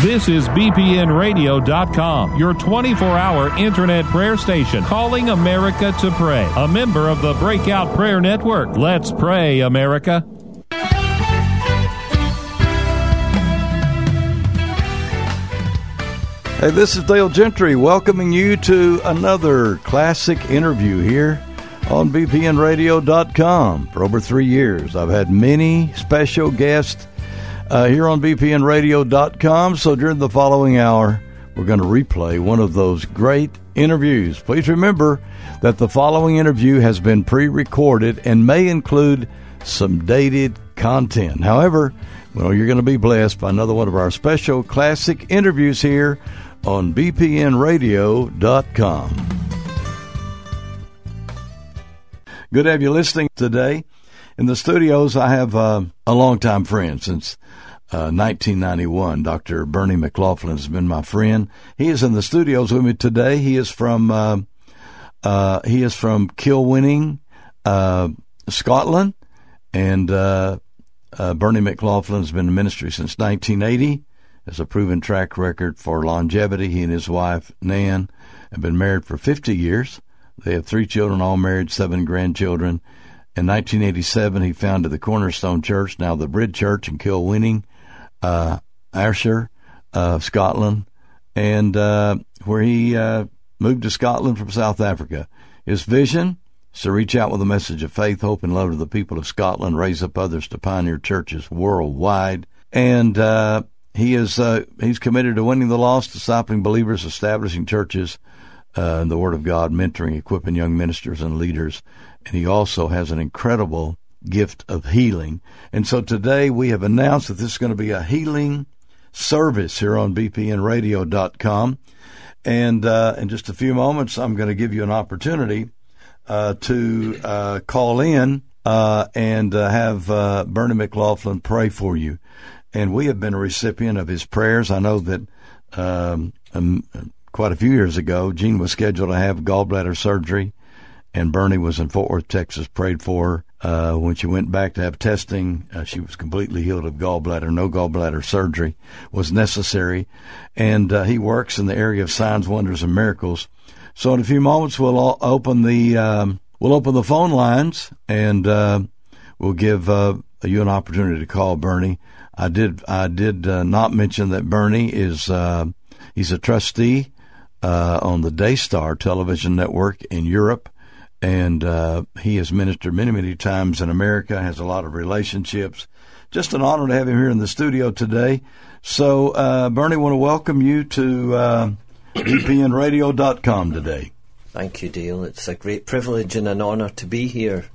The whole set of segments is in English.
This is BPNradio.com, your 24-hour internet prayer station, calling America to pray. A member of the Breakout Prayer Network. Let's pray, America. Hey, this is Dale Gentry welcoming you to another classic interview here on BPNradio.com. For over 3 years, I've had many special guests here on BPNradio.com. So during the following hour, we're going to replay one of those great interviews. Please remember that the following interview has been pre-recorded and may include some dated content. However, you're going to be blessed by another one of our special classic interviews here on BPNradio.com. Good to have you listening today. In the studios, I have a longtime friend since 1991. Dr. Bernie McLaughlin has been my friend. He is in the studios with me today. He is from Kilwinning, Scotland, and Bernie McLaughlin has been in ministry since 1980. Has a proven track record for longevity. He and his wife, Nan, have been married for 50 years. They have 3 children, all married, 7 grandchildren. In 1987, he founded the Cornerstone Church, now the Bridge Church in Kilwinning, Ayrshire, Scotland, and where he moved to Scotland from South Africa. His vision is to reach out with a message of faith, hope, and love to the people of Scotland, raise up others to pioneer churches worldwide. And he's committed to winning the lost, discipling believers, establishing churches, in the Word of God, mentoring, equipping young ministers and leaders. And he also has an incredible gift of healing. And so today we have announced that this is going to be a healing service here on BPNradio.com. And in just a few moments, I'm going to give you an opportunity to call in and have Bernie McLaughlin pray for you. And we have been a recipient of his prayers. I know that quite a few years ago, Jean was scheduled to have gallbladder surgery, and Bernie was in Fort Worth, Texas, prayed for her. When she went back to have testing, she was completely healed of gallbladder. No gallbladder surgery was necessary. And he works in the area of signs, wonders, and miracles. So in a few moments, we'll open the phone lines, and we'll give you an opportunity to call Bernie. I did not mention that Bernie is he's a trustee on the Daystar television network in Europe, and he has ministered many, many times in America, has a lot of relationships. Just an honor to have him here in the studio today. So, Bernie, I want to welcome you to BPNradio.com today. Thank you, Dale. It's a great privilege and an honor to be here.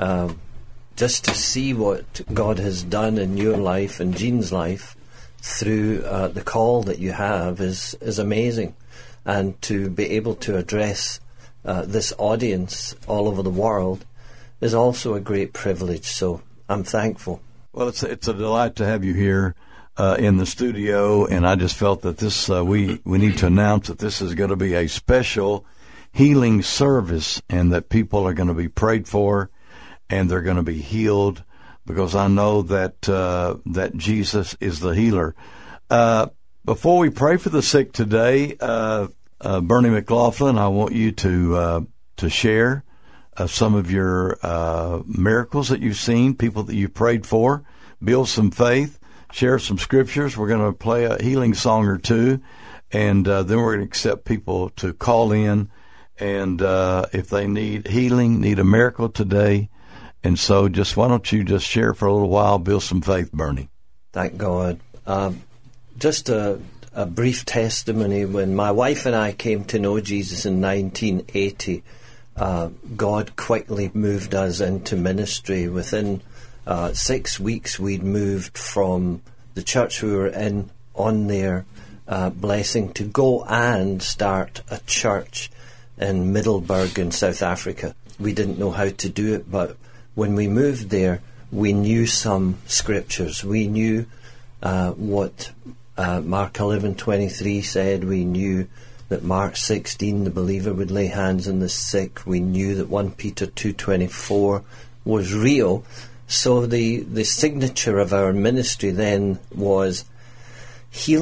Just to see what God has done in your life and Jean's life through the call that you have is amazing. And to be able to address this audience all over the world is also a great privilege. So I'm thankful. Well, it's a delight to have you here in the studio, and I just felt that this we need to announce that this is going to be a special healing service, and that people are going to be prayed for, and they're going to be healed, because I know that that Jesus is the healer. Before we pray for the sick today, Bernie McLaughlin, I want you to share some of your miracles that you've seen, people that you prayed for, build some faith, share some scriptures. We're going to play a healing song or two, and then we're going to accept people to call in, and if they need healing, need a miracle today. And so why don't you just share for a little while, build some faith, Bernie. Thank God. Just a brief testimony. When my wife and I came to know Jesus in 1980, God quickly moved us into ministry. Within 6 weeks, we'd moved from the church we were in on their blessing to go and start a church in Middelburg in South Africa. We didn't know how to do it, but when we moved there, we knew some scriptures. We knew what Mark 11:23 said. We knew that Mark 16, the believer would lay hands on the sick. We knew that 1 Peter 2:24 was real. So the signature of our ministry then was healing.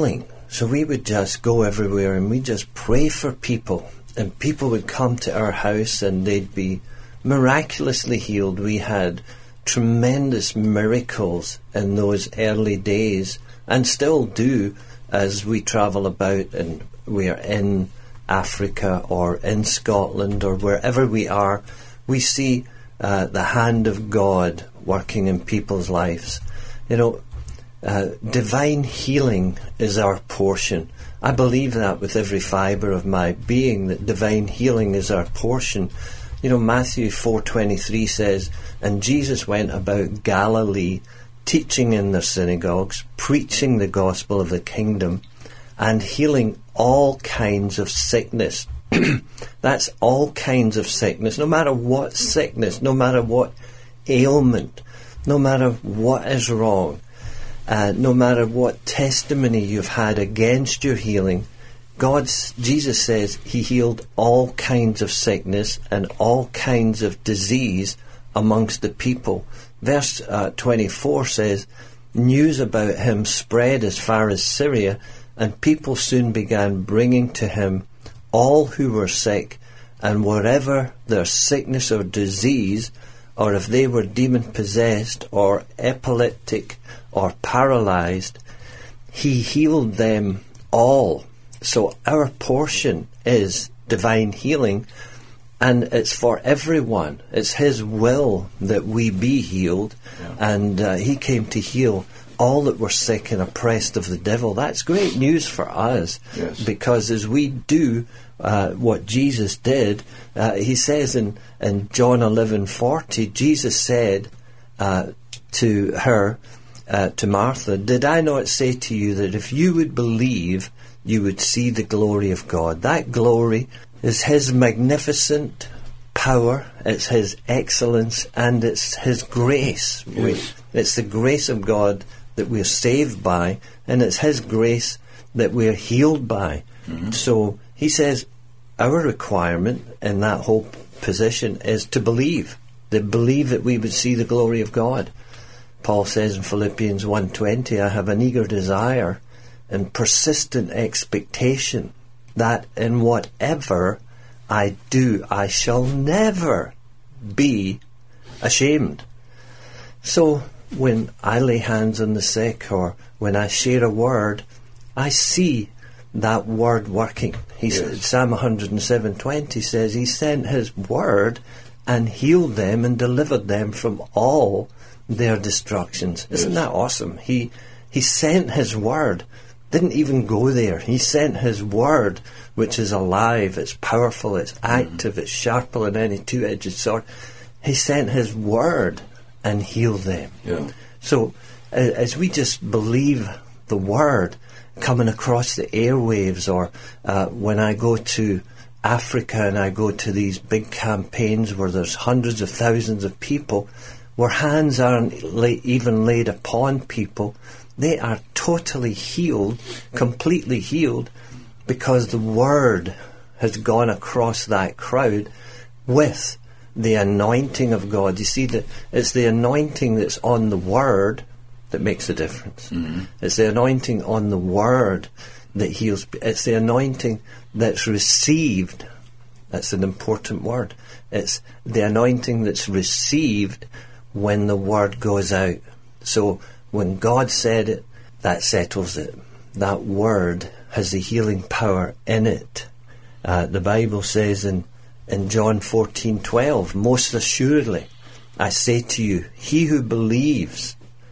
So we would just go everywhere and we'd just pray for people. And people would come to our house and they'd be miraculously healed. We had tremendous miracles in those early days, and still do as we travel about and we are in Africa or in Scotland or wherever we are. We see the hand of God working in people's lives. Divine healing is our portion. I believe that with every fibre of my being, that divine healing is our portion. Matthew 4:23 says, "And Jesus went about Galilee, teaching in their synagogues, preaching the gospel of the kingdom, and healing all kinds of sickness." That's all kinds of sickness, no matter what sickness, no matter what ailment, no matter what is wrong, no matter what testimony you've had against your healing. Jesus says he healed all kinds of sickness and all kinds of disease amongst the people. Verse 24 says, "News about him spread as far as Syria, and people soon began bringing to him all who were sick, and wherever their sickness or disease, or if they were demon-possessed or epileptic or paralyzed, he healed them all." So our portion is divine healing, and it's for everyone. It's his will that we be healed, and he came to heal all that were sick and oppressed of the devil. That's great news for us, because as we do what Jesus did, he says in John 11:40, Jesus said to her, to Martha, "Did I not say to you that if you would believe, you would see the glory of God?" That glory is his magnificent power, it's his excellence, and it's his grace. It's the grace of God that we're saved by, and it's his grace that we're healed by. So he says our requirement in that whole position is to believe that we would see the glory of God. Paul says in Philippians 1:20, "I have an eager desire and persistent expectation that in whatever I do, I shall never be ashamed." So when I lay hands on the sick, or when I share a word, I see that word working. Psalm 107:20 says he sent his word and healed them and delivered them from all their destructions. Isn't that awesome? He sent his word. Didn't even go there. He sent his word, which is alive, it's powerful, it's active, it's sharper than any two-edged sword. He sent his word and healed them. So as we just believe the word coming across the airwaves, or when I go to Africa and I go to these big campaigns where there's hundreds of thousands of people, where hands aren't even laid upon people, they are totally healed, completely healed, because the word has gone across that crowd with the anointing of God. You see, it's the anointing that's on the word that makes a difference. It's the anointing on the word that heals. It's the anointing that's received. That's an important word. It's the anointing that's received when the word goes out. So when God said it, that settles it. That word has the healing power in it. The Bible says in John 14:12, "Most assuredly, I say to you, he who believes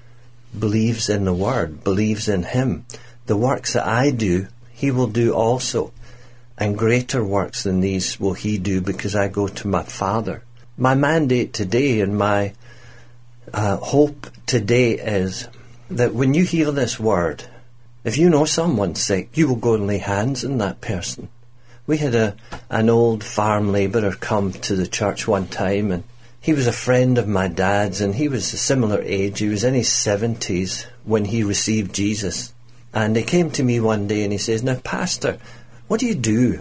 in the word, believes in him. The works that I do, he will do also. And greater works than these will he do, because I go to my Father." My mandate today and my hope today is that when you hear this word, if you know someone's sick, you will go and lay hands on that person. We had an old farm labourer come to the church one time, and he was a friend of my dad's, and he was a similar age. He was in his 70s when he received Jesus. And he came to me one day and he says, "Now, Pastor, what do you do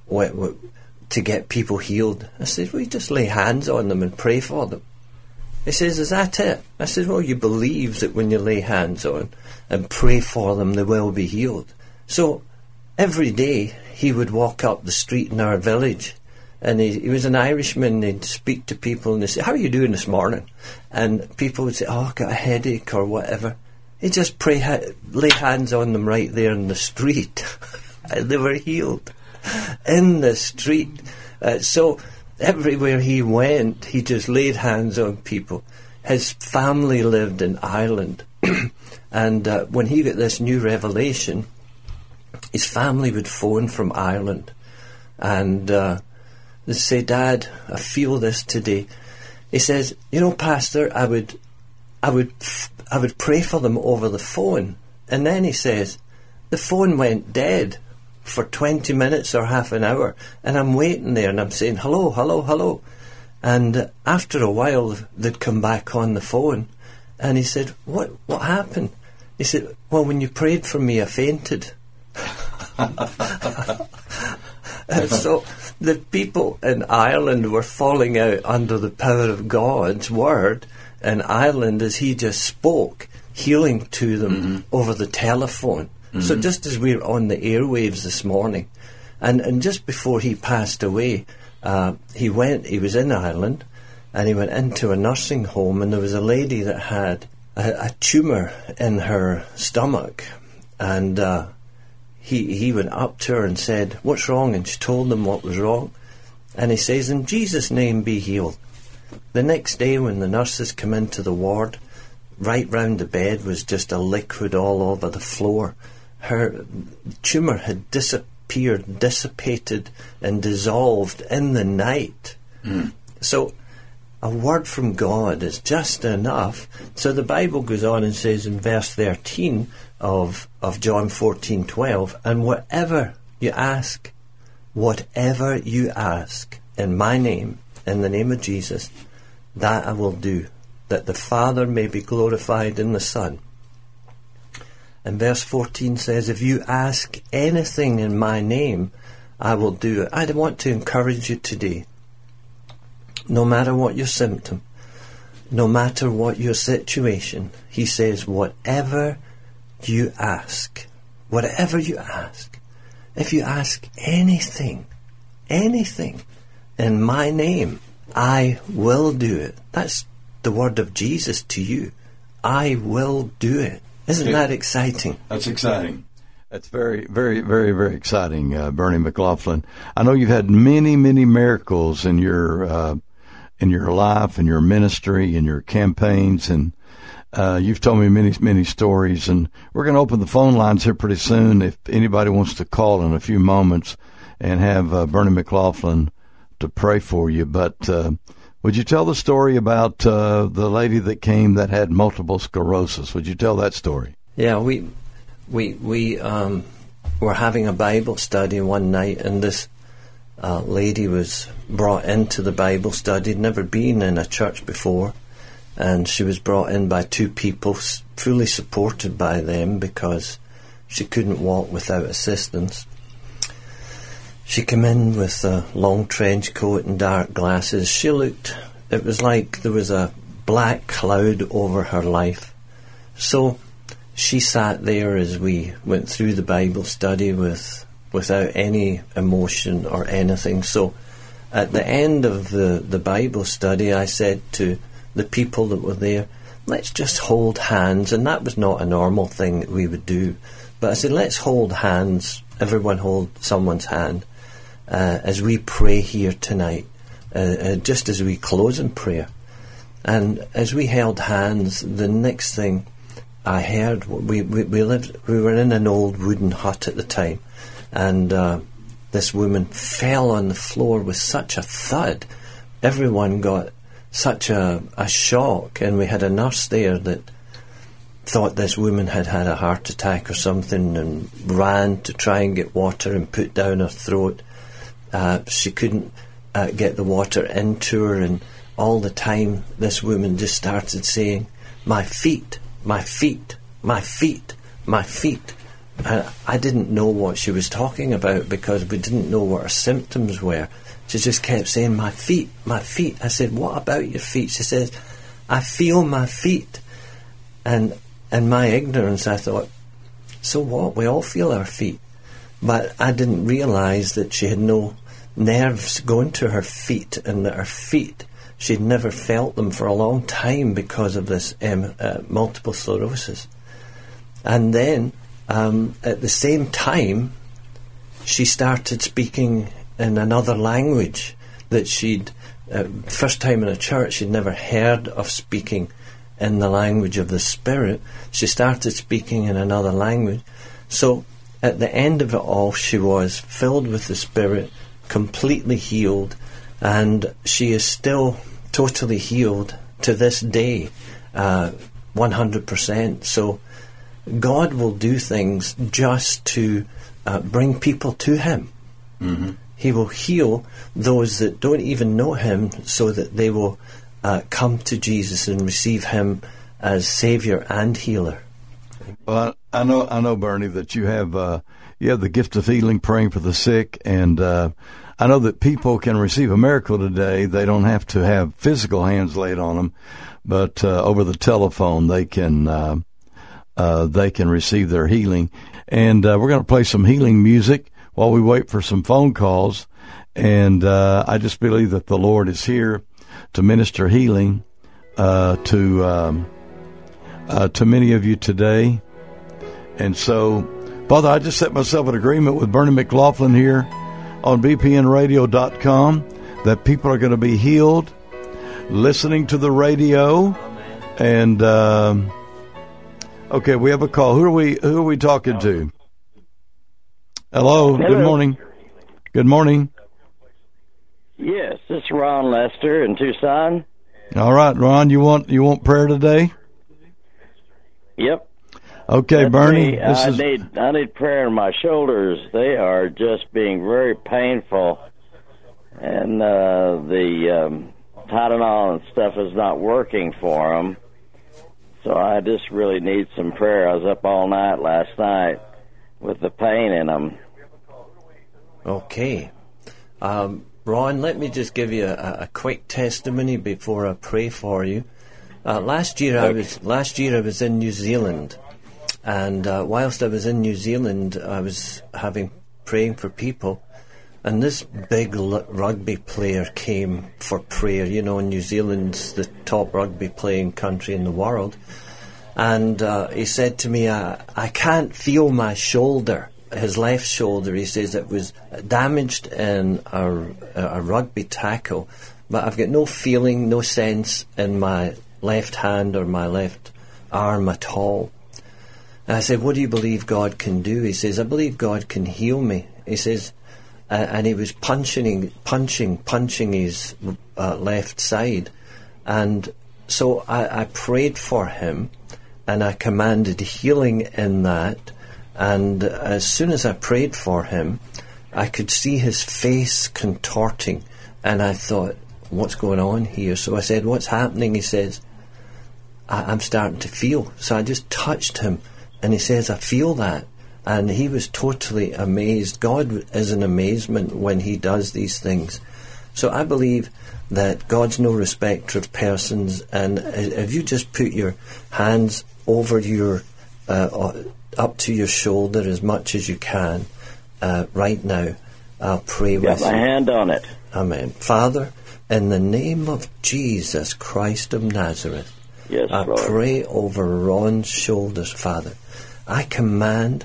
to get people healed?" I said, "We just lay hands on them and pray for them." He says, "Is that it?" I said, "Well, you believe that when you lay hands on and pray for them, they will be healed." So every day he would walk up the street in our village, and he was an Irishman. He'd speak to people and they'd say, "How are you doing this morning?" And people would say, "Oh, I've got a headache," or whatever. He'd just lay hands on them right there in the street. And they were healed in the street. So everywhere he went, he just laid hands on people. His family lived in Ireland. And when he got this new revelation, his family would phone from Ireland. And they'd say, "Dad, I feel this today." He says, "You know, Pastor, I would pray for them over the phone." And then he says, "The phone went dead for 20 minutes or half an hour, and I'm waiting there and I'm saying, 'Hello, hello, hello.' And after a while, they'd come back on the phone, and he said, What happened?" He said, "Well, when you prayed for me, I fainted." So the people in Ireland were falling out under the power of God's word in Ireland as he just spoke healing to them over the telephone. So just as we're on the airwaves this morning, and just before he passed away, he was in Ireland, and he went into a nursing home, and there was a lady that had a tumour in her stomach, and he went up to her and said, "What's wrong?" And she told him what was wrong, and he says, "In Jesus' name, be healed." The next day when the nurses come into the ward, right round the bed was just a liquid all over the floor. Her tumour had disappeared, dissipated and dissolved in the night. So a word from God is just enough. So the Bible goes on and says in verse 13 of John 14:12, "And whatever you ask in my name, in the name of Jesus, that I will do, that the Father may be glorified in the Son." And verse 14 says, "If you ask anything in my name, I will do it." I want to encourage you today, no matter what your symptom, no matter what your situation, he says, whatever you ask, if you ask anything in my name, I will do it. That's the word of Jesus to you. I will do it. Isn't that exciting? That's exciting. That's very, very, very, very exciting, Bernie McLaughlin. I know you've had many, many miracles in your life, in your ministry, in your campaigns, and you've told me many, many stories. And we're going to open the phone lines here pretty soon. If anybody wants to call in a few moments and have Bernie McLaughlin to pray for you, but would you tell the story about the lady that came that had multiple sclerosis? Would you tell that story? Yeah, we were having a Bible study one night, and this lady was brought into the Bible study. Had never been in a church before, and she was brought in by two people, fully supported by them because she couldn't walk without assistance. She came in with a long trench coat and dark glasses. It was like there was a black cloud over her life. So she sat there as we went through the Bible study without any emotion or anything. So at the end of the Bible study, I said to the people that were there, let's just hold hands. And that was not a normal thing that we would do. But I said, let's hold hands. Everyone hold someone's hand. As we pray here tonight, just as we close in prayer. And as we held hands, the next thing I heard, we were in an old wooden hut at the time, and this woman fell on the floor with such a thud. Everyone got such a shock, and we had a nurse there that thought this woman had had a heart attack or something and ran to try and get water and put down her throat. She couldn't get the water into her, and all the time this woman just started saying, "My feet, my feet, my feet, my feet." And I didn't know what she was talking about because we didn't know what her symptoms were. She just kept saying, "My feet, my feet." I said, "What about your feet?" She says, "I feel my feet." And in my ignorance I thought, so what? We all feel our feet. But I didn't realise that she had no nerves going to her feet, and that her feet, she'd never felt them for a long time because of this multiple sclerosis. And then, at the same time, she started speaking in another language that she'd, first time in a church, she'd never heard of speaking in the language of the Spirit. She started speaking in another language. So at the end of it all, she was filled with the Spirit, completely healed, and she is still totally healed to this day, 100%. So God will do things just to bring people to Him. Mm-hmm. He will heal those that don't even know Him, so that they will come to Jesus and receive Him as Savior and healer. Well, I know, Bernie, that you have the gift of healing, praying for the sick, and I know that people can receive a miracle today. They don't have to have physical hands laid on them, but over the telephone they can receive their healing. And we're going to play some healing music while we wait for some phone calls. And I just believe that the Lord is here to minister healing to many of you today. And so, Father, I just set myself in agreement with Bernie McLaughlin here on BPNradio.com that people are going to be healed listening to the radio. And okay, we have a call. Who are we talking to? Hello. Good morning. Good morning. Yes, this is Ron Lester in Tucson. All right, Ron, you want prayer today? Yep. Okay, That's Bernie. I need prayer in my shoulders. They are just being very painful, and the Tylenol and stuff is not working for them. So I just really need some prayer. I was up all night last night with the pain in them. Okay. Ron, let me just give you a quick testimony before I pray for you. Last year I was in New Zealand, and whilst I was in New Zealand, I was praying for people, and this big rugby player came for prayer. You know, New Zealand's the top rugby playing country in the world, and he said to me, I can't feel my shoulder. His left shoulder, he says, it was damaged in a rugby tackle, but I've got no feeling, no sense in my left hand or my left arm at all. And I said, what do you believe God can do? He says, I believe God can heal me. He says, and he was punching his left side. And so I prayed for him, and I commanded healing in that. And as soon as I prayed for him, I could see his face contorting. And I thought, what's going on here? So I said, what's happening? He says, I'm starting to feel. So I just touched him, and he says, I feel that. And he was totally amazed. God is an amazement when He does these things. So I believe that God's no respecter of persons. And if you just put your hands over your up to your shoulder as much as you can right now, I'll pray with you. Got my hand on it. Amen. Father, in the name of Jesus Christ of Nazareth, yes, I Lord. pray over Ron's shoulders, Father. I command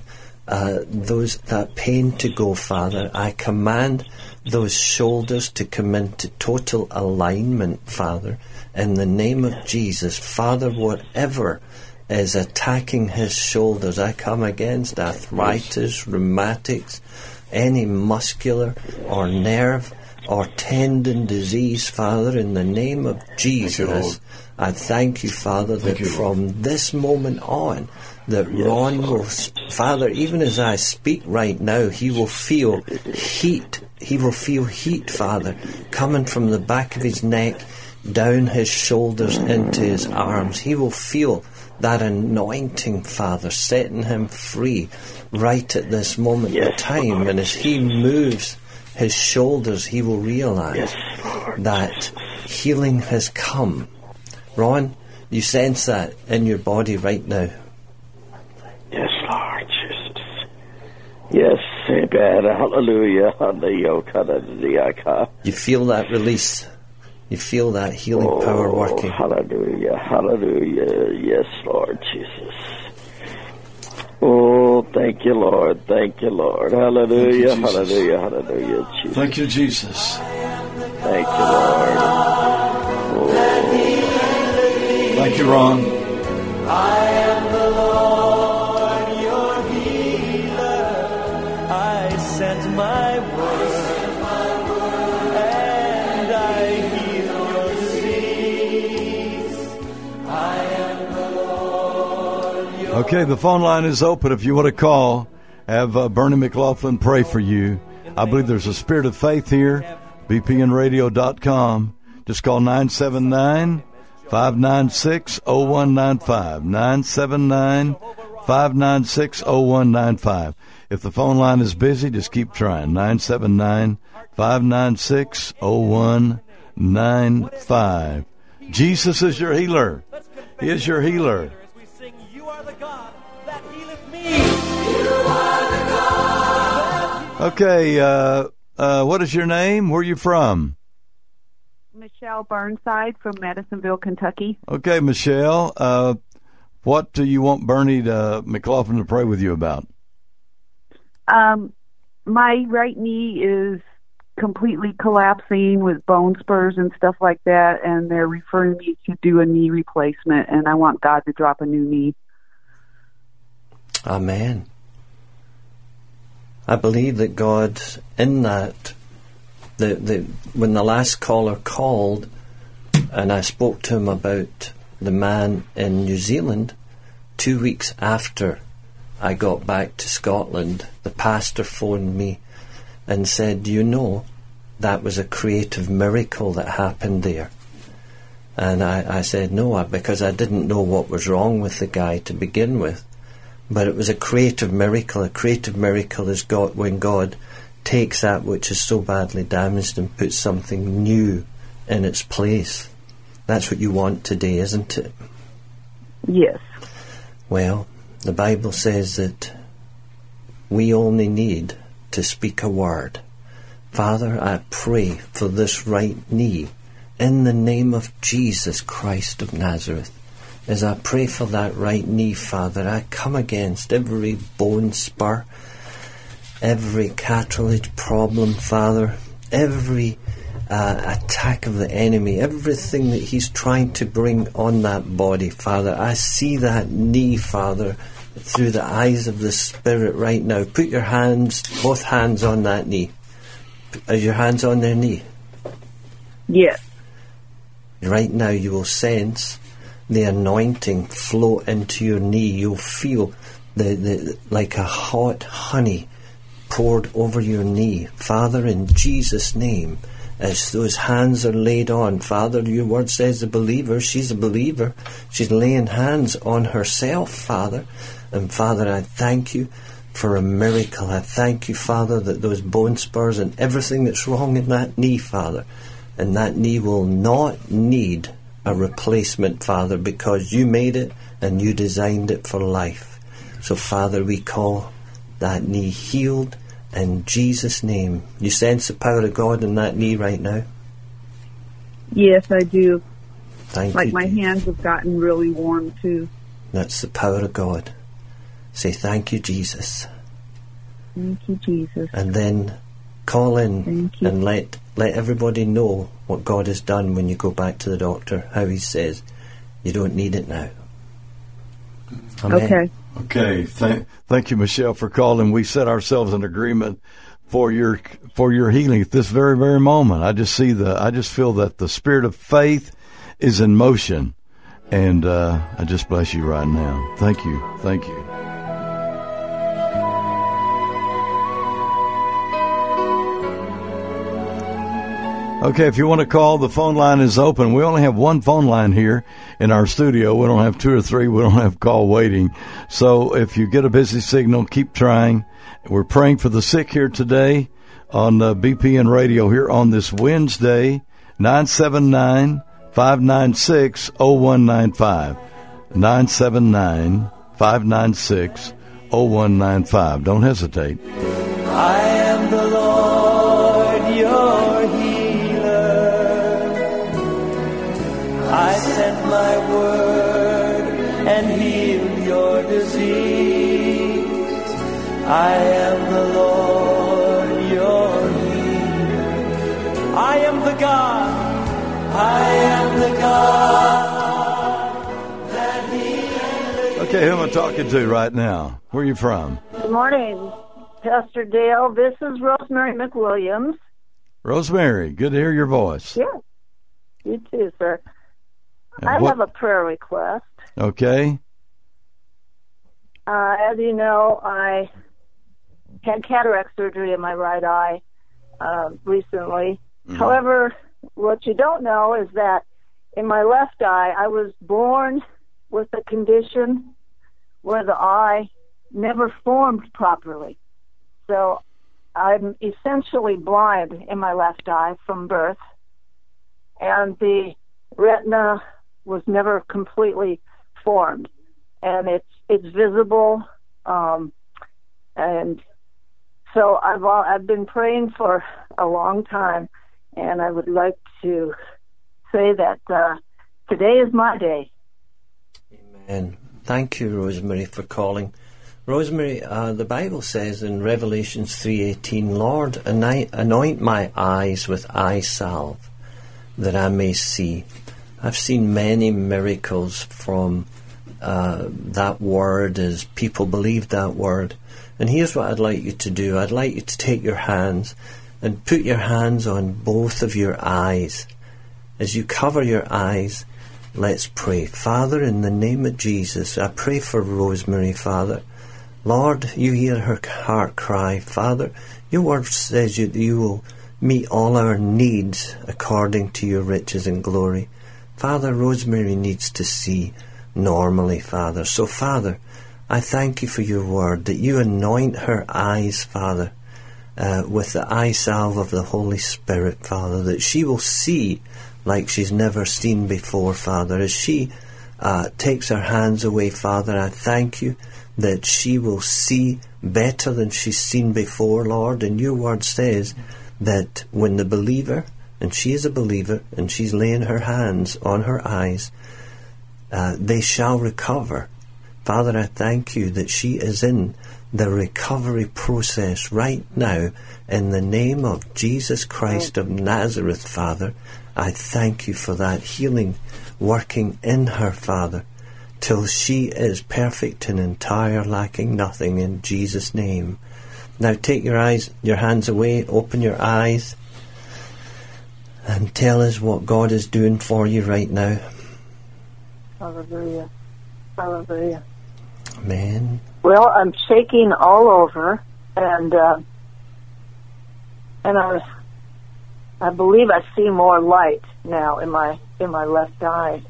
that pain to go, Father. I command those shoulders to come into total alignment, Father. In the name of Jesus, Father, whatever is attacking his shoulders, I come against arthritis, rheumatics, any muscular or nerve or tendon disease, Father, in the name of Jesus. I thank you, Father, that from this moment on, that Ron will, Father, even as I speak right now, he will feel heat. He will feel heat, Father, coming from the back of his neck, down his shoulders, into his arms. He will feel that anointing, Father, setting him free right at this moment in time. And as he moves his shoulders, he will realize that healing has come. Ron, you sense that in your body right now? Yes, Lord Jesus. Yes, amen. Hallelujah. Hallelujah. You feel that release. You feel that healing power working. Hallelujah. Hallelujah. Yes, Lord Jesus. Oh, thank you, Lord. Thank you, Lord. Hallelujah. Thank you, Hallelujah. Hallelujah. Jesus. Thank you, Jesus. Thank you, Lord. Oh. Thank you, Ron. I am the Lord, your healer. I sent my word, and I heal your disease. I am the Lord, your Okay, the phone line is open. If you want to call, have Bernie McLaughlin pray for you. I believe there's a spirit of faith here. bpnradio.com. Just call 979-596-0195. 979-596-0195. If the phone line is busy, just keep trying. 979-596-0195. Jesus is your healer. He is your healer. as we sing, you are the God that healeth me. Okay, what is your name? Where are you from? Michelle Burnside from Madisonville, Kentucky. Okay, Michelle, what do you want Bernie McLaughlin to pray with you about? My right knee is completely collapsing with bone spurs and stuff like that, and they're referring me to do a knee replacement, and I want God to drop a new knee. Amen. I believe that God, in that, when the last caller called, and I spoke to him about the man in New Zealand, 2 weeks after I got back to Scotland, the pastor phoned me and said, "Do you know, that was a creative miracle that happened there?" And I said, "No," because I didn't know what was wrong with the guy to begin with. But it was a creative miracle. A creative miracle is God, when God takes that which is so badly damaged and puts something new in its place. That's what you want today, isn't it? Yes. Well, the Bible says that we only need to speak a word. Father, I pray for this right knee in the name of Jesus Christ of Nazareth. As I pray for that right knee, Father, I come against every bone spur, every cartilage problem, Father, every attack of the enemy, everything that he's trying to bring on that body, Father. I see that knee, Father, through the eyes of the Spirit right now. Put your hands, both hands on that knee. Are your hands on their knee? Yes. Right now you will sense the anointing flow into your knee. You'll feel the like a hot honey poured over your knee. Father, in Jesus' name, as those hands are laid on, Father, your word says the believer, she's a believer, she's laying hands on herself, Father. And Father, I thank you for a miracle. I thank you, Father, that those bone spurs and everything that's wrong in that knee, Father, and that knee will not need a replacement, Father, because you made it and you designed it for life. So, Father, we call that knee healed in Jesus' name. You sense the power of God in that knee right now? Yes, I do. Thank Like you. my hands have gotten really warm, too. That's the power of God. Say, thank you, Jesus. Thank you, Jesus. And then call in Thank you. and let everybody know what God has done when you go back to the doctor, how he says, you don't need it now. Amen. Okay. Okay, thank you, Michelle, for calling. We set ourselves in agreement for your healing at this very, very moment. I just feel that the spirit of faith is in motion, and I just bless you right now. Thank you. Okay, if you want to call, the phone line is open. We only have one phone line here in our studio. We don't have two or three. We don't have call waiting. So if you get a busy signal, keep trying. We're praying for the sick here today on BPN Radio here on this Wednesday, 979-596-0195. 979-596-0195. 0195. Don't hesitate. I am the Lord your healer. I sent my word and healed your disease. I am the Lord your healer. I am the God. I am the God that healeth. Okay, who am I talking to right now? Where are you from? Good morning, Pastor Dale. This is Rosemary McWilliams. Rosemary, good to hear your voice. Yeah, you too, sir. I have a prayer request. Okay. As you know, I had cataract surgery in my right eye recently. Mm-hmm. However, what you don't know is that in my left eye, I was born with a condition where the eye never formed properly. So I'm essentially blind in my left eye from birth, and the retina was never completely formed, and it's visible, and so I've been praying for a long time, and I would like to say that today is my day. Amen. Thank you, Rosemary, for calling. Rosemary, the Bible says in Revelations 3:18, Lord, anoint my eyes with eye salve, that I may see. I've seen many miracles from that word as people believe that word. And here's what I'd like you to do. I'd like you to take your hands and put your hands on both of your eyes. As you cover your eyes, let's pray. Father, in the name of Jesus, I pray for Rosemary, Father. Lord, you hear her heart cry. Father, your word says you will meet all our needs according to your riches and glory. Father, Rosemary needs to see normally, Father. So, Father, I thank you for your word, that you anoint her eyes, Father, with the eye salve of the Holy Spirit, Father, that she will see like she's never seen before, Father. As she takes her hands away, Father, I thank you that she will see better than she's seen before, Lord. And your word says that when the believer, and she is a believer, and she's laying her hands on her eyes, they shall recover. Father, I thank you that she is in the recovery process right now. In the name of Jesus Christ of Nazareth, Father, I thank you for that healing working in her, Father, till she is perfect and entire, lacking nothing, in Jesus' name. Now take your hands away, open your eyes, and tell us what God is doing for you right now. Hallelujah. Hallelujah. Amen. Well, I'm shaking all over, and I believe I see more light now in my left eye.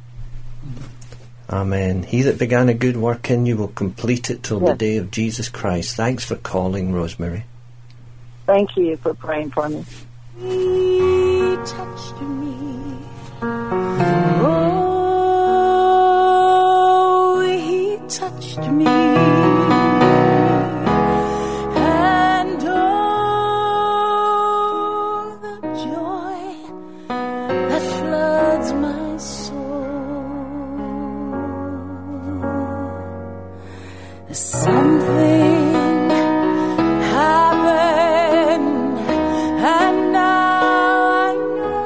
Amen. He that began a good work in you will complete it till the day of Jesus Christ. Thanks for calling, Rosemary. Thank you for praying for me. He touched me. Oh, he touched me. And oh, the joy that floods my soul. Something happened, and now I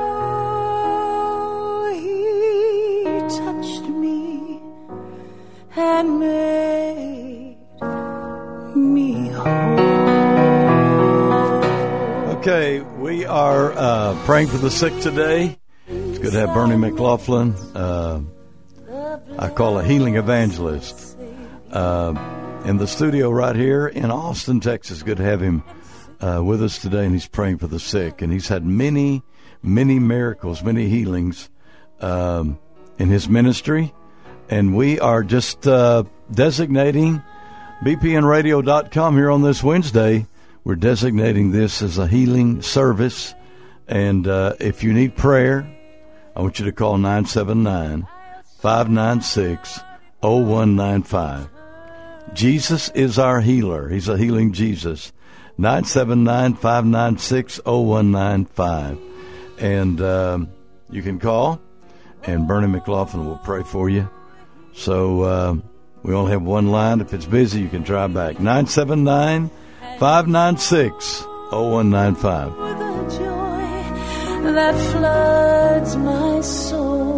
know he touched me and made me whole. Okay, we are praying for the sick today. It's good to have Bernie McLaughlin. I call a healing evangelist. In the studio right here in Austin, Texas. Good to have him with us today, and he's praying for the sick. And he's had many, many miracles, many healings in his ministry. And we are just designating BPNradio.com here on this Wednesday. We're designating this as a healing service. And if you need prayer, I want you to call 979-596-0195. Jesus is our healer. He's a healing Jesus. 979-596-0195. And you can call, and Bernie McLaughlin will pray for you. So we only have one line. If it's busy, you can try back. 979-596-0195. The joy that floods my soul.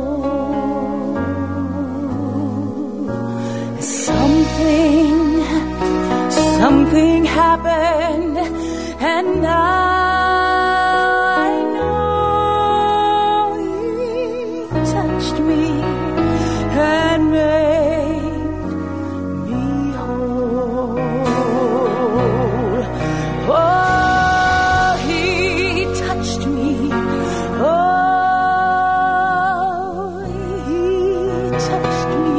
Something happened, and now I know He touched me and made me whole. Oh, He touched me. Oh, He touched me.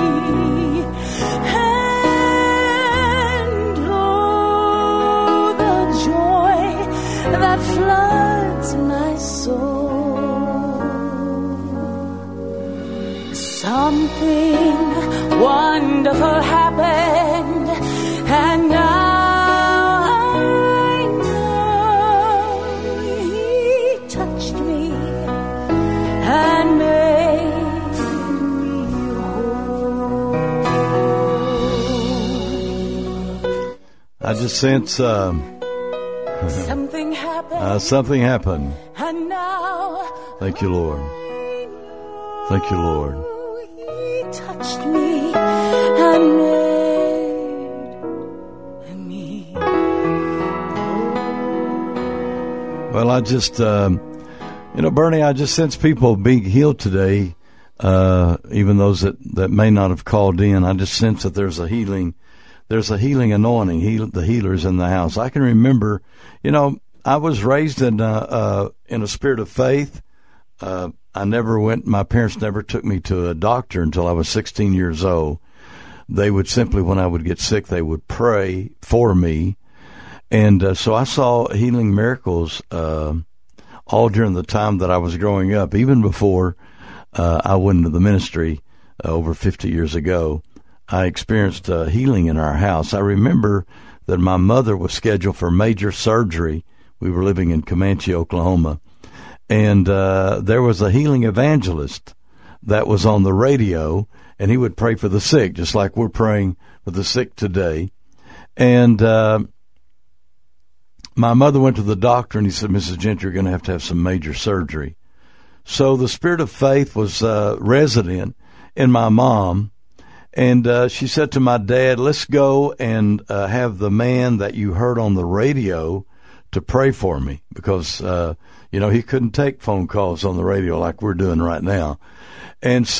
That floods my soul. Something wonderful happened, and now I know He touched me and made me whole. I just sense something happened. And now thank you, Lord. Thank you, Lord. He touched me and made me. Well, I just, Bernie, I just sense people being healed today, even those that may not have called in. I just sense that there's a healing anointing. The healers in the house. I can remember, I was raised in a spirit of faith. My parents never took me to a doctor until I was 16 years old. They would simply, when I would get sick, they would pray for me. And so I saw healing miracles all during the time that I was growing up, even before I went into the ministry over 50 years ago. I experienced healing in our house. I remember that my mother was scheduled for major surgery. We were living in Comanche, Oklahoma. And there was a healing evangelist that was on the radio, and he would pray for the sick, just like we're praying for the sick today. And my mother went to the doctor, and he said, Mrs. Gentry, you're going to have some major surgery. So the spirit of faith was resident in my mom. And she said to my dad, let's go and have the man that you heard on the radio to pray for me, because, he couldn't take phone calls on the radio like we're doing right now. And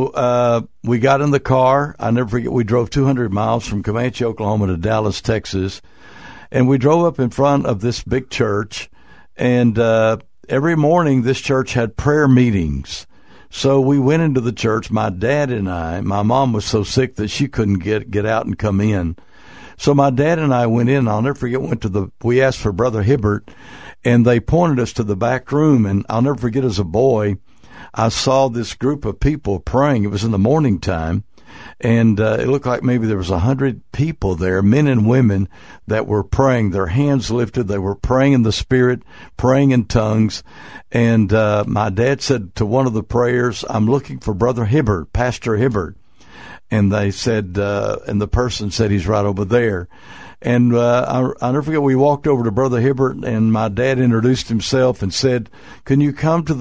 so we got in the car. I never forget, we drove 200 miles from Comanche, Oklahoma to Dallas, Texas. And we drove up in front of this big church. And every morning this church had prayer meetings. So we went into the church, my dad and I. My mom was so sick that she couldn't get out and come in. So my dad and I went in. I'll never forget, we asked for Brother Hibbert, and they pointed us to the back room. And I'll never forget, as a boy, I saw this group of people praying. It was in the morning time, and it looked like maybe there was 100 people there, men and women, that were praying, their hands lifted. They were praying in the Spirit, praying in tongues. And my dad said to one of the prayers, I'm looking for Brother Hibbert, Pastor Hibbert. And they said, and the person said, he's right over there. And I'll never forget, we walked over to Brother Hibbert, and my dad introduced himself and said, can you come to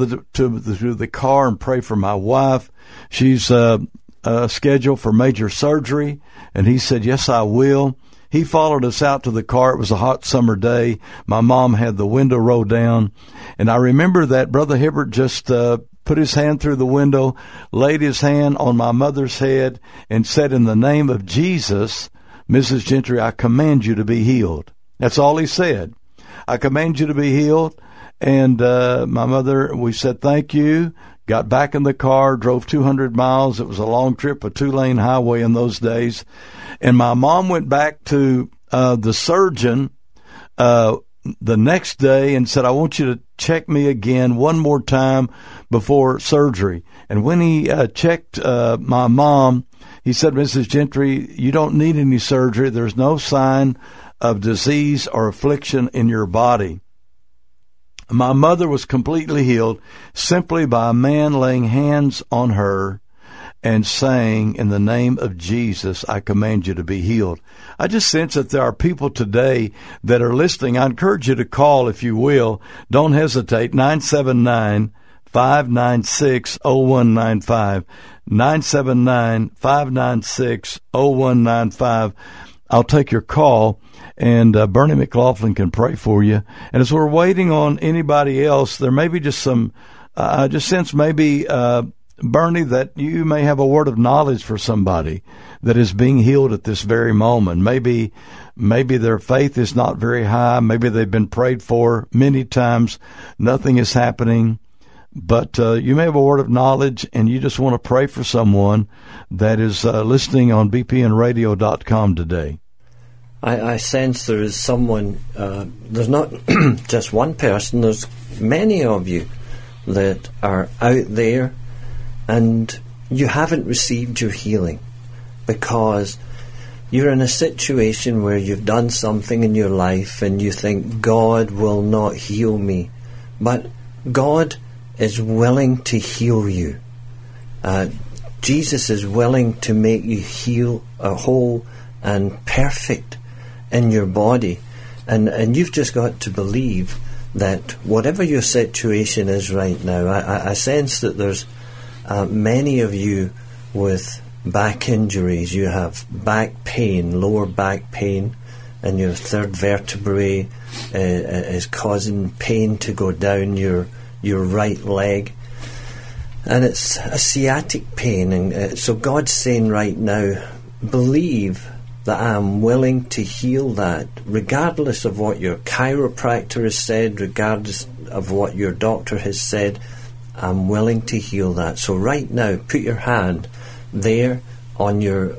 the car and pray for my wife? She's scheduled for major surgery. And he said, yes, I will. He followed us out to the car. It was a hot summer day. My mom had the window rolled down. And I remember that Brother Hibbert just put his hand through the window, laid his hand on my mother's head, and said, in the name of Jesus, Mrs. Gentry, I command you to be healed. That's all he said. I command you to be healed. And my mother, we said, thank you, got back in the car, drove 200 miles. It was a long trip, a 2-lane highway in those days. And my mom went back to the surgeon the next day and said, I want you to check me again one more time before surgery. And when he checked my mom, He said, Mrs. Gentry, you don't need any surgery. There's no sign of disease or affliction in your body. My mother was completely healed simply by a man laying hands on her and saying, in the name of Jesus, I command you to be healed. I just sense that there are people today that are listening. I encourage you to call, if you will. Don't hesitate. 979-596-0195. 979-596-0195. I'll take your call, and Bernie McLaughlin can pray for you. And as we're waiting on anybody else, there may be just some, I just sense maybe, Bernie, that you may have a word of knowledge for somebody that is being healed at this very moment. Maybe their faith is not very high. Maybe they've been prayed for many times. Nothing is happening. But you may have a word of knowledge, and you just want to pray for someone that is listening on bpnradio.com today. I sense there is someone, there's not just one person, there's many of you that are out there, and you haven't received your healing because you're in a situation where you've done something in your life and you think, God will not heal me. But God is willing to heal you. Jesus is willing to make you whole and perfect in your body. And you've just got to believe that whatever your situation is right now, I sense that there's many of you with back injuries. You have back pain, lower back pain, and your third vertebrae is causing pain to go down your right leg, and it's a sciatic pain. And so God's saying right now, believe that I am willing to heal that, regardless of what your chiropractor has said, regardless of what your doctor has said. I'm willing to heal that. So right now, put your hand there on your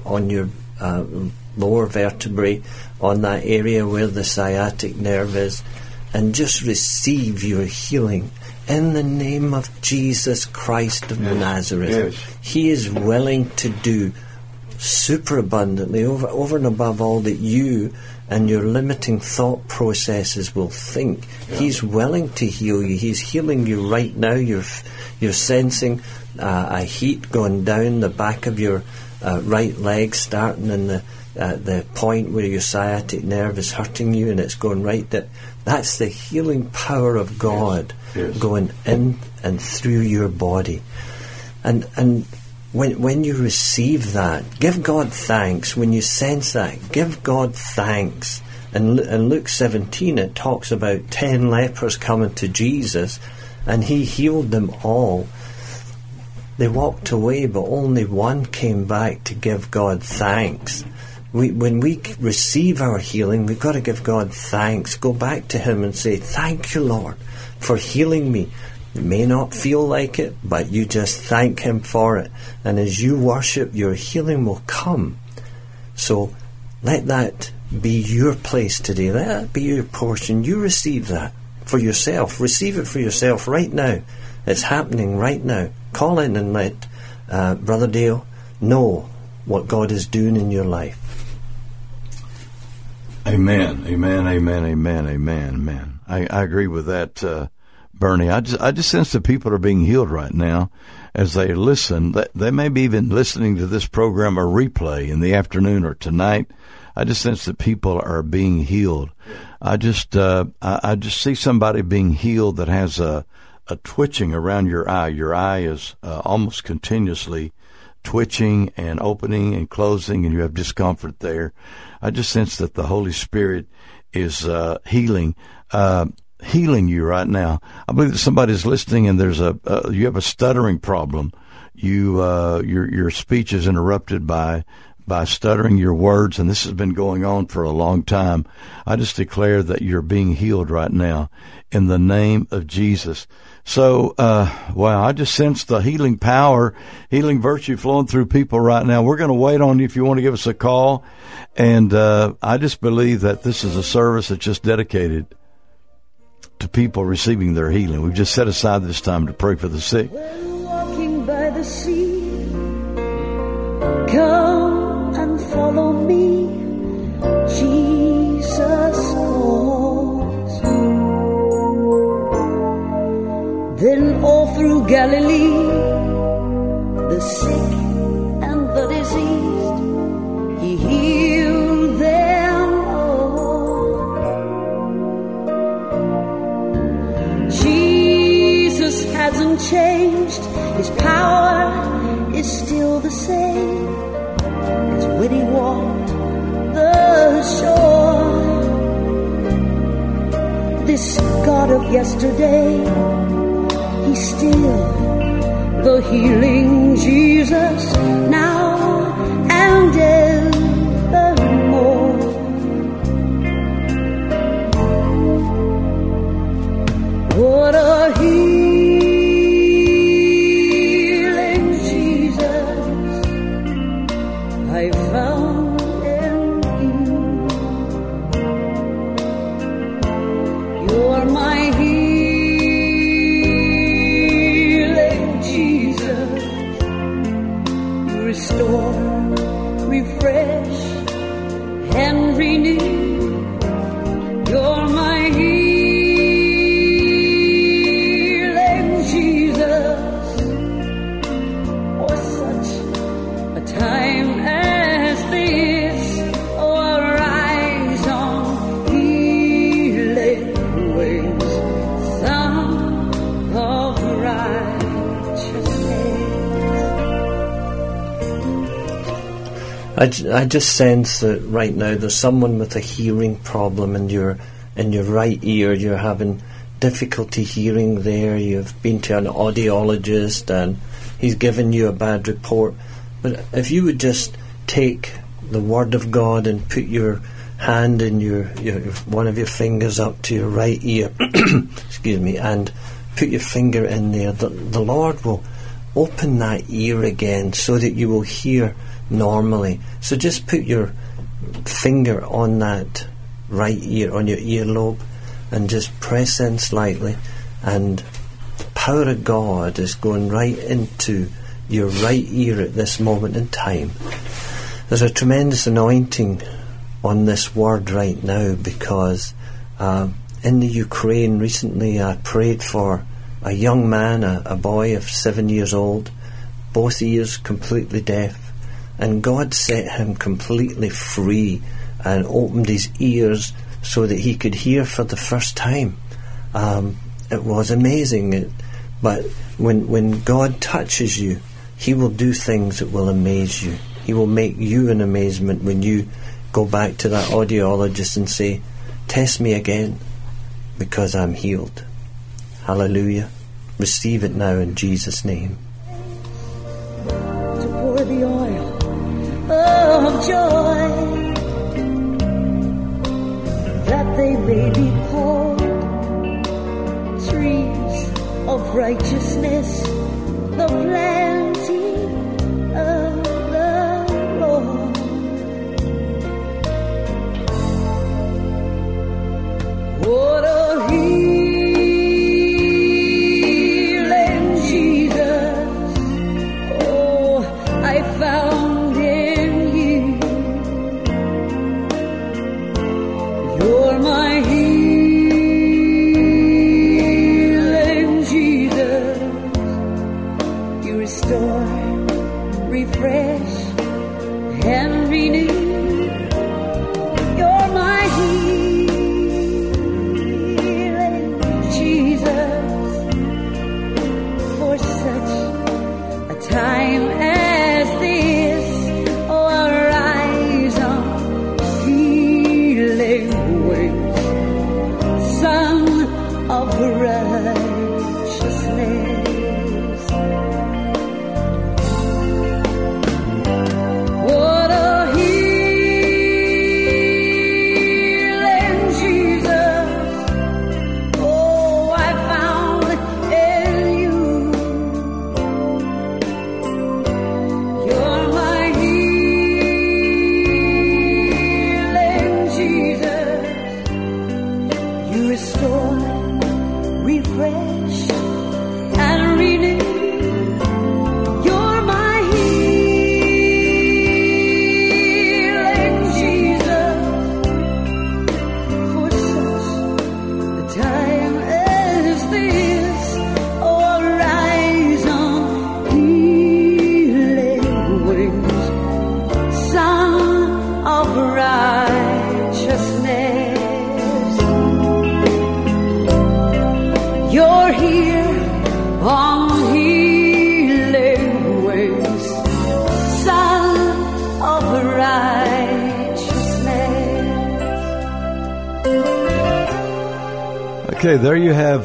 lower vertebrae, on that area where the sciatic nerve is, and just receive your healing in the name of Jesus Christ of Nazareth. Yes. He is willing to do super abundantly, over and above all that you and your limiting thought processes will think. Yeah. He's willing to heal you. He's healing you right now. You're sensing a heat going down the back of your right leg, starting in the point where your sciatic nerve is hurting you, and it's going right. That's the healing power of God. Yes. Going in and through your body. And when you receive that, give God thanks. When you sense that, give God thanks. And in Luke 17, it talks about 10 lepers coming to Jesus, and He healed them all. They walked away, but only one came back to give God thanks. When we receive our healing, we've got to give God thanks. Go back to Him and say, thank you, Lord, for healing me. You may not feel like it, but you just thank Him for it. And as you worship, your healing will come. So let that be your place today. Let that be your portion. You receive that for yourself. Receive it for yourself right now. It's happening right now. Call in and let Brother Dale know what God is doing in your life. Amen. Amen. Amen. Amen. Amen. Amen. I agree with that, Bernie. I just sense that people are being healed right now as they listen. They may be even listening to this program or replay in the afternoon or tonight. I just sense that people are being healed. I just see somebody being healed that has a twitching around your eye. Your eye is almost continuously twitching and opening and closing, and you have discomfort there. I just sense that the Holy Spirit is healing you right now. I believe that somebody's listening, and there's you have a stuttering problem. Your speech is interrupted by stuttering your words, and this has been going on for a long time. I just declare that you're being healed right now in the name of Jesus. So, wow, I just sense the healing power, healing virtue flowing through people right now. We're going to wait on you if you want to give us a call. And I just believe that this is a service that's just dedicated to people receiving their healing. We've just set aside this time to pray for the sick. When walking by the sea, come Galilee, the sick and the diseased, he healed them all. Jesus hasn't changed, his power is still the same as when he walked the shore. This God of yesterday, he's still the healing Jesus now and evermore. What a healing Jesus I found in you. You're my healing Jesus. You restore, refresh, and renew. You're my healing Jesus. For such a time as this, oh, arise on healing wings, Son of righteousness. I just sense that right now there's someone with a hearing problem in your right ear. You're having difficulty hearing there. You've been to an audiologist and he's given you a bad report. But if you would just take the Word of God and put your hand in your one of your fingers up to your right ear, excuse me, and put your finger in there, the Lord will open that ear again so that you will hear normally. So just put your finger on that right ear, on your earlobe, and just press in slightly, and the power of God is going right into your right ear at this moment in time. There's a tremendous anointing on this word right now, because in the Ukraine recently I prayed for a young man, a boy of 7 years old, both ears completely deaf, and God set him completely free and opened his ears so that he could hear for the first time. It was amazing. But when God touches you, he will do things that will amaze you. He will make you an amazement when you go back to that audiologist and say, test me again, because I'm healed. Hallelujah. Receive it now in Jesus' name. To pour the oil of joy, that they may be called trees of righteousness, the planting of the Lord. What a healing Jesus, oh, I found in you. You're my healing Jesus. You restore, refresh, and renew. You're my healing Jesus. For such a time as this, oh, arise on healing wings, Son of righteousness. What a healing Jesus, oh, I found in you. You're my healing Jesus. You restore, refresh, and renew. You're my healing Jesus. For such a time as this, oh, arise Okay, there you have,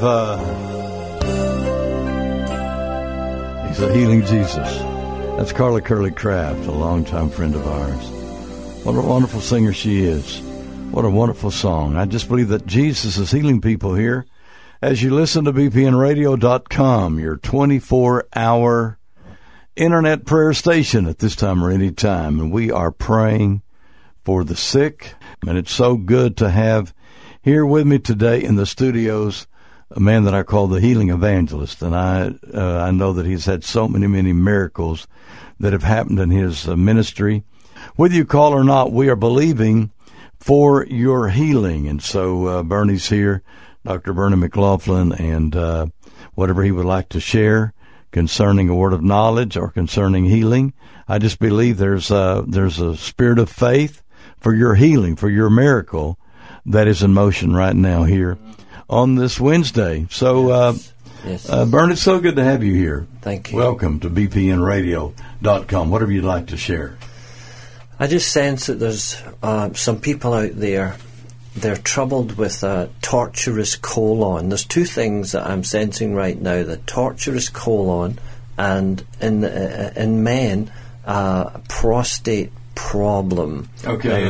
he's a healing Jesus. That's Carla Curley Craft, a longtime friend of ours. What a wonderful singer she is. What a wonderful song. I just believe that Jesus is healing people here as you listen to bpnradio.com, your 24-hour internet prayer station at this time or any time. And we are praying for the sick. And it's so good to have here with me today in the studios a man that I call the healing evangelist. And I know that he's had so many miracles that have happened in his ministry. Whether you call or not, we are believing for your healing. And so Bernie's here, Dr. Bernie McLaughlin, and whatever he would like to share concerning a word of knowledge or concerning healing. I just believe there's a spirit of faith for your healing, for your miracle that is in motion right now here on this Wednesday. So, Yes. Bernie, it's so good to have you here. Thank you. Welcome to bpnradio.com. Whatever you'd like to share. I just sense that there's some people out there, they're troubled with a tortuous colon. There's two things that I'm sensing right now, the tortuous colon and in men, prostate problem. Okay,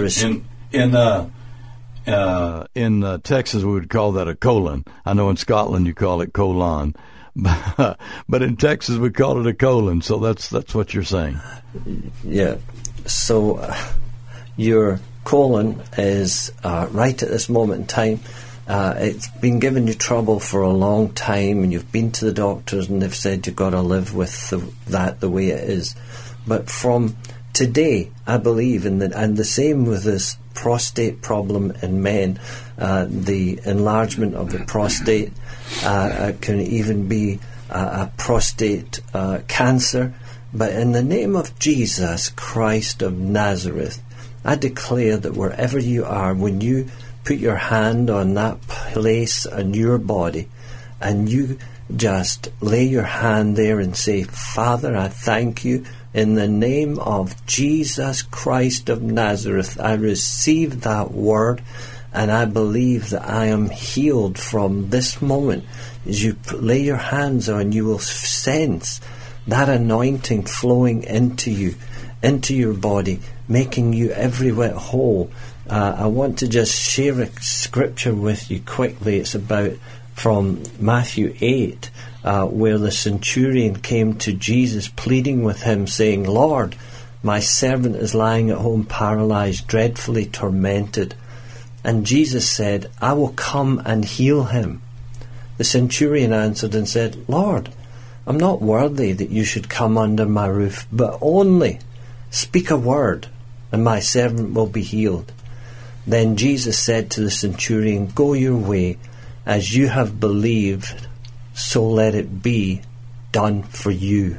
in Texas we would call that a colon. I know in Scotland you call it colon, but in Texas we call it a colon. So that's what you're saying. Yeah. So your colon is right at this moment in time. It's been giving you trouble for a long time, and you've been to the doctors, and they've said you've got to live with that the way it is. But from today, I believe, and the same with this prostate problem in men, the enlargement of the prostate can even be a prostate cancer. But in the name of Jesus Christ of Nazareth, I declare that wherever you are, when you put your hand on that place on your body and you just lay your hand there and say, Father, I thank you. In the name of Jesus Christ of Nazareth, I receive that word, and I believe that I am healed from this moment. As you lay your hands on, you will sense that anointing flowing into you, into your body, making you every whit whole. I want to just share a scripture with you quickly. It's about from Matthew 8, where the centurion came to Jesus pleading with him, saying, Lord, my servant is lying at home paralyzed, dreadfully tormented. And Jesus said, I will come and heal him. The centurion answered and said, Lord, I'm not worthy that you should come under my roof, but only speak a word, and my servant will be healed. Then Jesus said to the centurion, Go your way, as you have believed, so let it be done for you.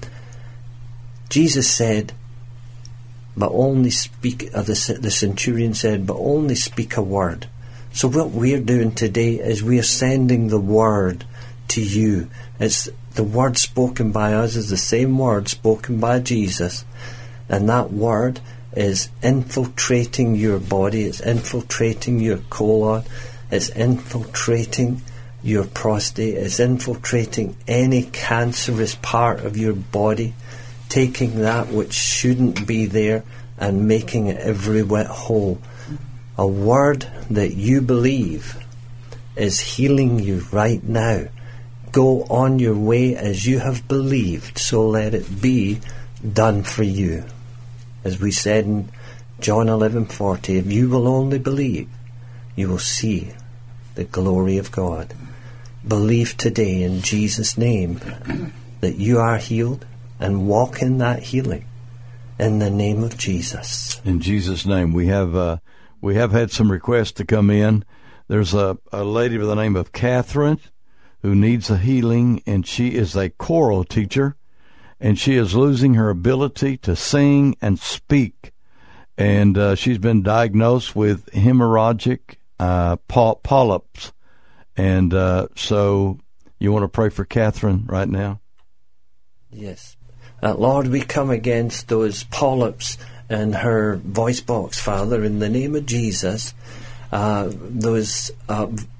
Jesus said, but only speak, the centurion said, but only speak a word. So what we're doing today is we're sending the word to you. It's the word spoken by us is the same word spoken by Jesus, and that word is infiltrating your body, it's infiltrating your colon, it's infiltrating your prostate, it's infiltrating any cancerous part of your body, taking that which shouldn't be there and making it every whit whole. A word that you believe is healing you right now. Go on your way as you have believed, so let it be done for you. As we said in John 11:40, if you will only believe, you will see the glory of God. Believe today in Jesus' name that you are healed, and walk in that healing in the name of Jesus. In Jesus' name. We have had some requests to come in. There's a lady by the name of Catherine who needs a healing, and she is a choral teacher, and she is losing her ability to sing and speak. And she's been diagnosed with hemorrhagic polyps. And so you want to pray for Catherine right now? Yes. Lord, we come against those polyps in her voice box, Father, in the name of Jesus. Those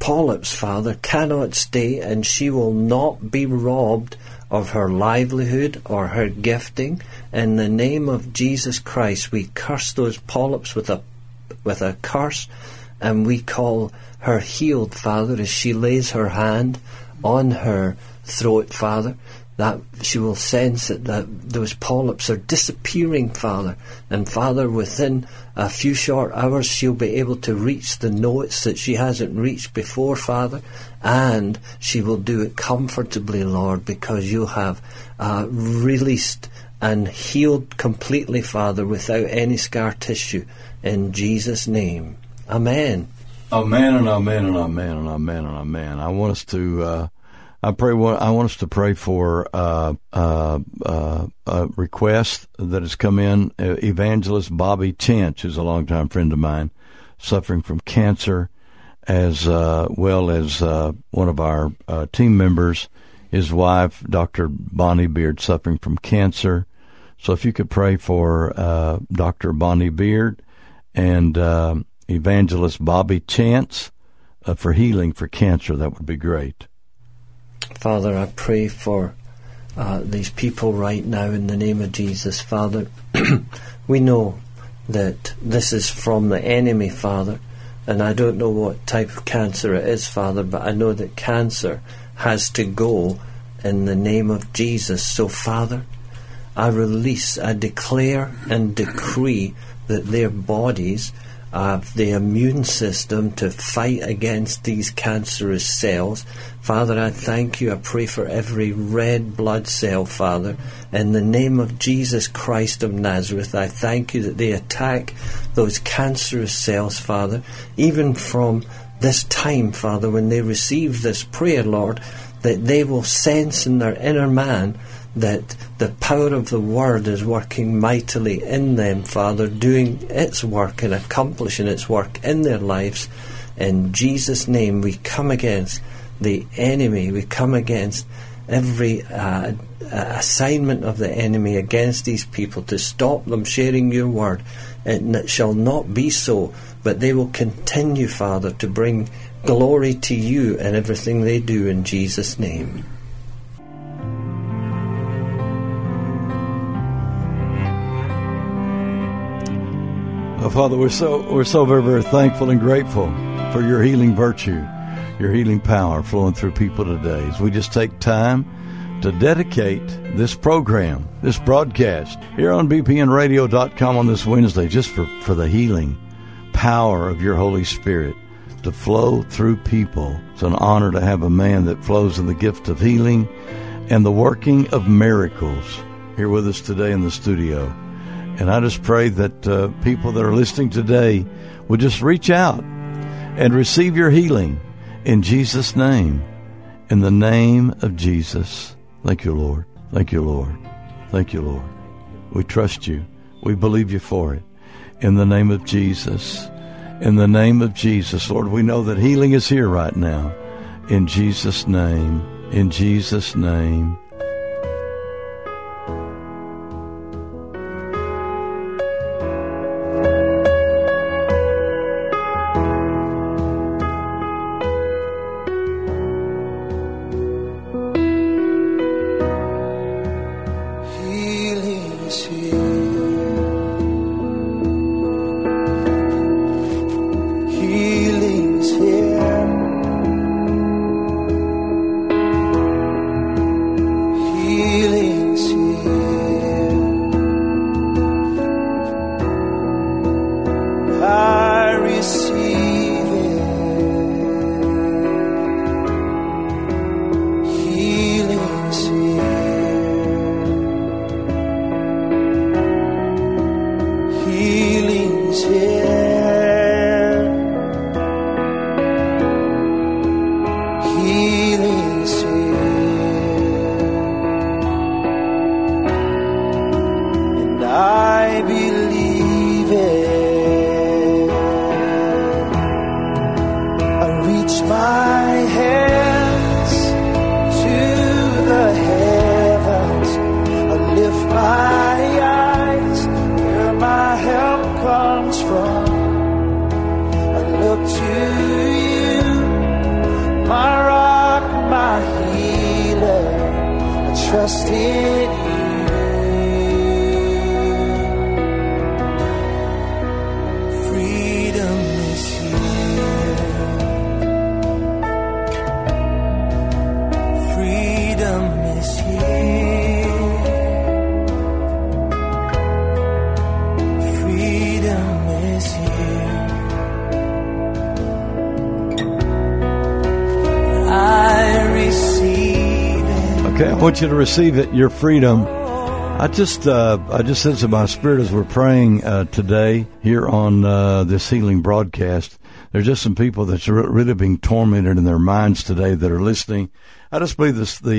polyps, Father, cannot stay, and she will not be robbed of her livelihood or her gifting. In the name of Jesus Christ, we curse those polyps with a curse, and we call her healed, Father, as she lays her hand on her throat, Father, that she will sense that those polyps are disappearing, Father. And Father, within a few short hours, she'll be able to reach the notes that she hasn't reached before, Father. And she will do it comfortably, Lord, because you have released and healed completely, Father, without any scar tissue. In Jesus' name. Amen. Amen and amen and amen and amen and amen. I want us to... I want us to pray for a request that has come in. Evangelist Bobby Tench, who's a longtime friend of mine, suffering from cancer, as well as one of our team members, his wife, Dr. Bonnie Beard, suffering from cancer. So if you could pray for Dr. Bonnie Beard and Evangelist Bobby Tench for healing for cancer, that would be great. Father, I pray for these people right now in the name of Jesus, Father. We know that this is from the enemy, Father, and I don't know what type of cancer it is, Father, but I know that cancer has to go in the name of Jesus. So, Father, I declare and decree that their bodies have the immune system to fight against these cancerous cells. Father, I thank you. I pray for every red blood cell, Father. In the name of Jesus Christ of Nazareth, I thank you that they attack those cancerous cells, Father, even from this time, Father, when they receive this prayer, Lord, that they will sense in their inner man that the power of the Word is working mightily in them, Father, doing its work and accomplishing its work in their lives. In Jesus' name, we come against the enemy. We come against every assignment of the enemy against these people to stop them sharing your Word. And it shall not be so, but they will continue, Father, to bring glory to you in everything they do in Jesus' name. Oh, Father, we're so very, very thankful and grateful for your healing virtue, your healing power flowing through people today. As we just take time to dedicate this program, this broadcast, here on bpnradio.com on this Wednesday, just for the healing power of your Holy Spirit to flow through people. It's an honor to have a man that flows in the gift of healing and the working of miracles here with us today in the studio. And I just pray that people that are listening today would just reach out and receive your healing in Jesus' name. In the name of Jesus. Thank you, Lord. Thank you, Lord. Thank you, Lord. We trust you. We believe you for it. In the name of Jesus. In the name of Jesus. Lord, we know that healing is here right now. In Jesus' name. In Jesus' name. Okay, I want you to receive it, your freedom. I just sense in my spirit as we're praying today here on this healing broadcast, there's just some people that's really being tormented in their minds today that are listening. I just believe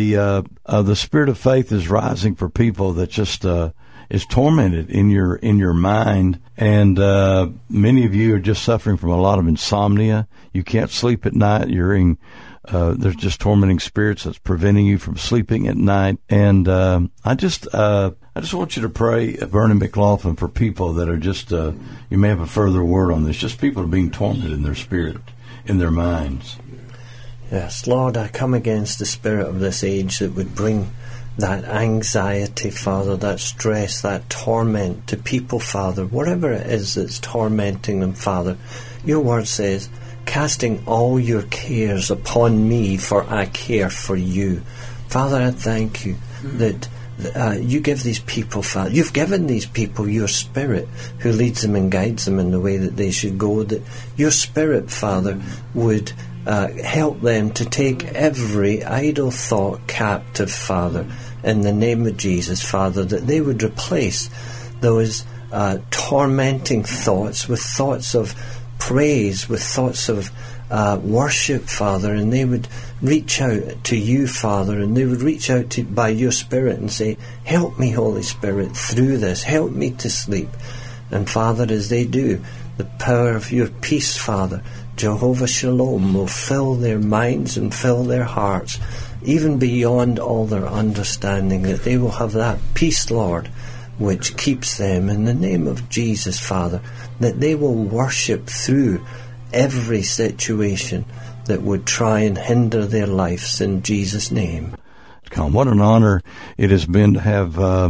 the spirit of faith is rising for people that just is tormented in your mind, and many of you are just suffering from a lot of insomnia. You can't sleep at night. There's just tormenting spirits that's preventing you from sleeping at night. And I just want you to pray, Bernie McLaughlin, for people that are just, you may have a further word on this, just people are being tormented in their spirit, in their minds. Yes, Lord, I come against the spirit of this age that would bring that anxiety, Father, that stress, that torment to people, Father, whatever it is that's tormenting them, Father. Your word says, casting all your cares upon me, for I care for you. Father, I thank you that you give these people, Father, you've given these people your Spirit who leads them and guides them in the way that they should go, that your Spirit, Father, would help them to take every idle thought captive, Father, in the name of Jesus, Father, that they would replace those tormenting thoughts with thoughts of praise, with thoughts of worship, Father, and they would reach out to you, Father, and they would reach out to by your Spirit and say, help me, Holy Spirit, through this, help me to sleep. And Father, as they do, the power of your peace, Father, Jehovah Shalom, will fill their minds and fill their hearts, even beyond all their understanding, that they will have that peace, Lord, which keeps them, in the name of Jesus, Father, that they will worship through every situation that would try and hinder their lives, in Jesus' name. What an honor it has been to have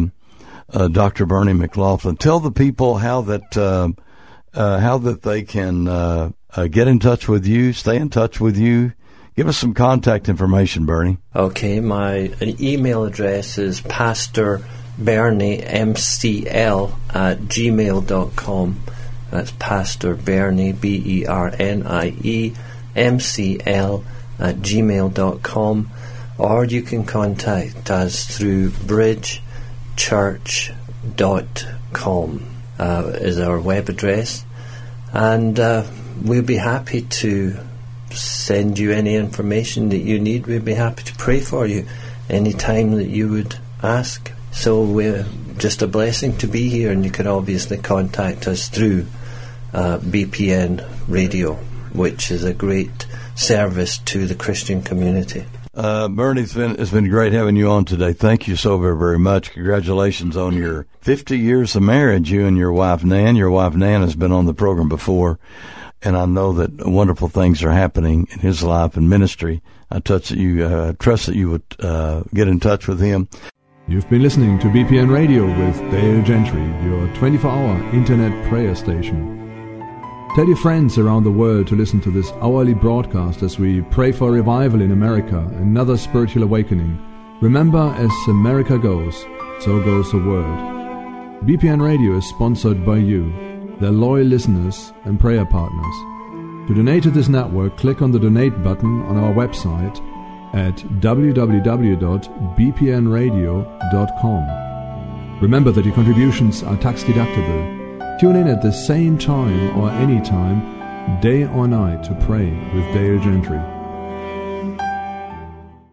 Dr. Bernie McLaughlin. Tell the people how that they can get in touch with you, stay in touch with you. Give us some contact information, Bernie. Okay, my email address is pastorberniemcl@gmail.com. That's Pastor Bernie, BERNIE, MCL@gmail.com. Or you can contact us through bridgechurch.com is our web address. And we'll be happy to send you any information that you need. We'd be happy to pray for you any time that you would ask. So we're just a blessing to be here, and you can obviously contact us through BPN Radio, which is a great service to the Christian community. Bernie, it's been great having you on today. Thank you so very, very much. Congratulations on your 50 years of marriage, you and your wife, Nan. Your wife, Nan, has been on the program before, and I know that wonderful things are happening in his life and ministry. I trust that you would get in touch with him. You've been listening to BPN Radio with Dale Gentry, your 24-hour internet prayer station. Tell your friends around the world to listen to this hourly broadcast as we pray for revival in America, another spiritual awakening. Remember, as America goes, so goes the world. BPN Radio is sponsored by you, their loyal listeners and prayer partners. To donate to this network, click on the donate button on our website at www.bpnradio.com. Remember that your contributions are tax deductible. Tune in at the same time or any time, day or night, to pray with Dale Gentry.